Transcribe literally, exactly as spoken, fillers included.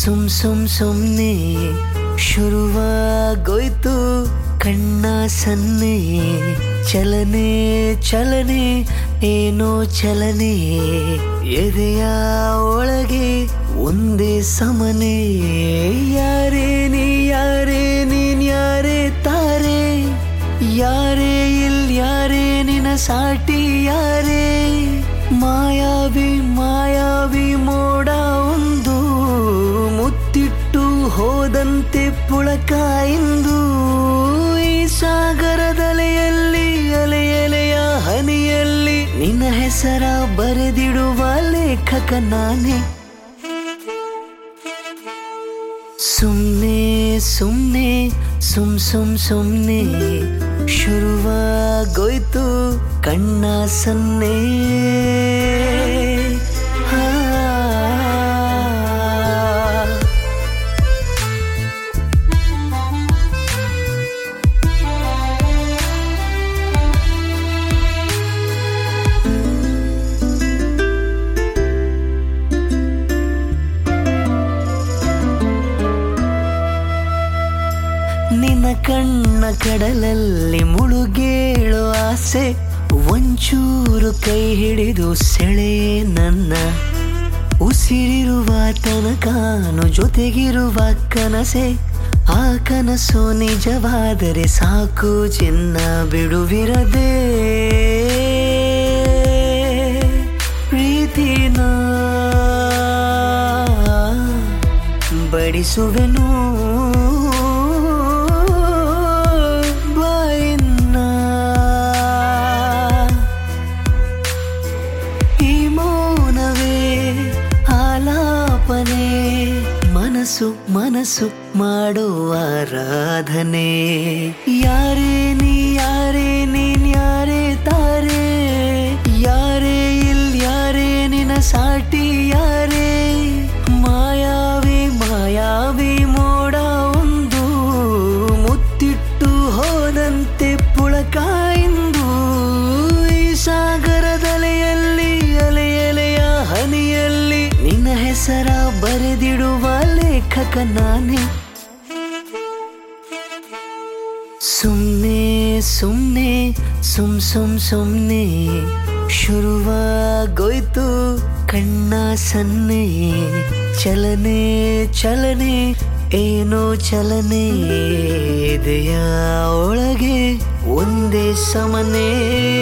ಸುಮ್ ಸುಮ್ ಸುಮ್ನೆ ಶುರುವಾಗೋಯ್ತು ಕಣ್ಣ ಸನ್ನೆ ಚಲನೆ ಚಲನೆ ಏನೋ ಚಲನೆ ಎದೆಯ ಒಳಗೆ ಒಂದೇ ಸಮನೆ ಯಾರೇ ನೀ ಯಾರೇ ನೀನ್ ಯಾರೇ ತಾರೆ ಯಾರೇ ಇಲ್ ಯಾರೇ ನಿನ ಸಾಟಿ ಯಾರೇ ಮಾಯಾವಿ ಮಾಯಾವಿ ಮೋಡ ಒಂದು ಮುತ್ತಿಟ್ಟು ಹೋದಂತೆ ಪುಳಕ ಇಂದು ಈ ಸಾಗರದಲೆಯಲ್ಲಿ ಅಲೆ ಎಲೆಯ ಹನಿಯಲ್ಲಿ ನಿನ್ನ ಹೆಸರ ಬರೆದಿಡುವ ಲೇಖಕ ನಾನೇ ಸುಮ್ನೆ ಸುಮ್ನೆ ಸುಮ್ ಸುಮ್ ಸುಮ್ನೆ ಶುರುವಾಗೋಯ್ತು ಕಣ್ಣ ಸನ್ನೆ ನಿನ್ನ ಕಣ್ಣ ಕಡಲಲ್ಲಿ ಮುಳುಗೇಳೋ ಆಸೆ ಒಂಚೂರು ಕೈ ಹಿಡಿದು ಸೆಳೆಯೇ ನನ್ನ ಉಸಿರಿರುವ ತನಕಾನು ಜೊತೆಗಿರುವ ಕನಸೆ ಆ ಕನಸು ನಿಜವಾದರೆ ಸಾಕು ಚಿನ್ನ ಬಿಡುವಿರದೆ ಪ್ರೀತಿನ ಬಡಿಸುವೆನು ಮನಸ್ಸು ಮನಸ್ಸು ಮಾಡುವ ಆರಾಧನೆ ಯಾರೇ ನೀ ಯಾರೇ ನೀನ್ ಯಾರೇ ತಾರೆ ಯಾರೇ ಇಲ್ ಯಾರೇ ನಿನ ಸಾಟಿ ಯಾರೇ ಮಾಯಾವಿ ಮಾಯಾವಿ ಮೋಡ ಒಂದು ಮುತ್ತಿಟ್ಟು ಹೋದಂತೆ ಪುಳಕ ಇಂದು ಈ ಸಾಗರದಲೆಯಲ್ಲಿ ಅಲೆ ಎಲೆಯ ಹನಿಯಲ್ಲಿ ನಿನ್ನ ಹೆಸರ ಬರೆದಿಡುವ ಲೇಖಕ ನಾನೇ ಸುಮ್ನೆ ಸುಮ್ನೆ ಸುಮ್ ಸುಮ್ ಸುಮ್ನೆ ಶುರುವಾಗೋಯ್ತು ಕಣ್ಣ ಸನ್ನೆ ಚಲನೆ ಚಲನೆ ಏನೋ ಚಲನೆ ಎದೆಯ ಒಳಗೆ ಒಂದೇ ಸಮನೆ